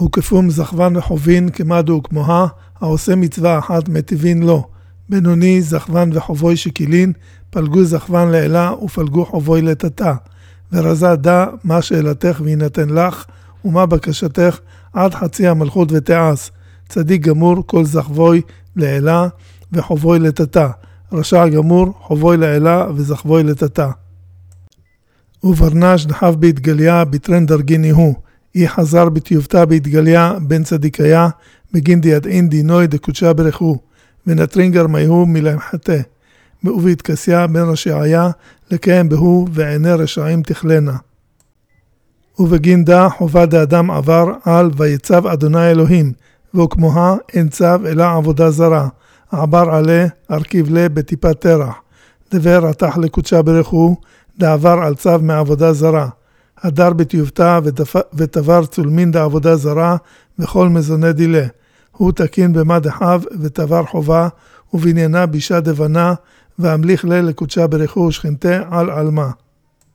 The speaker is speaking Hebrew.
וכפום זכוון וחובין כמדו וכמוה, העושה מצווה אחת מטיבין לו. בינוני זכוון וחובוי שקילין, פלגו זכוון לאלה ופלגו חובוי לתתה. ורזה דע מה שאלתך וינתן לך, ומה בקשתך עד חצי המלכות ותעש. צדיק גמור כל זכבוי לאלה וחובוי לתתה. רשע גמור חובוי לאלה וזכבוי לתתה. וברנש דחב בהתגליה בתרן דרגיני הוא. היא חזר בתיובתה בהתגליה בן צדיקיה, בגין דידעין דינוי דקודשה ברכו, ונטרינגר מיהו מלמחתה. ובהתכסיה בן רשעיה, לקיים בהו ועיני רשעים תכלנה. ובגין דה חובה דאדם עבר על ויצב אדוני אלוהים, וכמוה אין צו אלא עבודה זרה, עבר עלה ארכיב לה בטיפת תרח, דבר רתח לקודשה ברכו, דעבר על צו מעבודה זרה, הדר בתיובתה ותבר צולמין דעבודה זרה, וכל מזוני דילה, הוא תקין במד אחיו ותבר חובה, ובניינה בישה דבנה, והמליך לה לקודשה ברכו שכנתה על עלמה.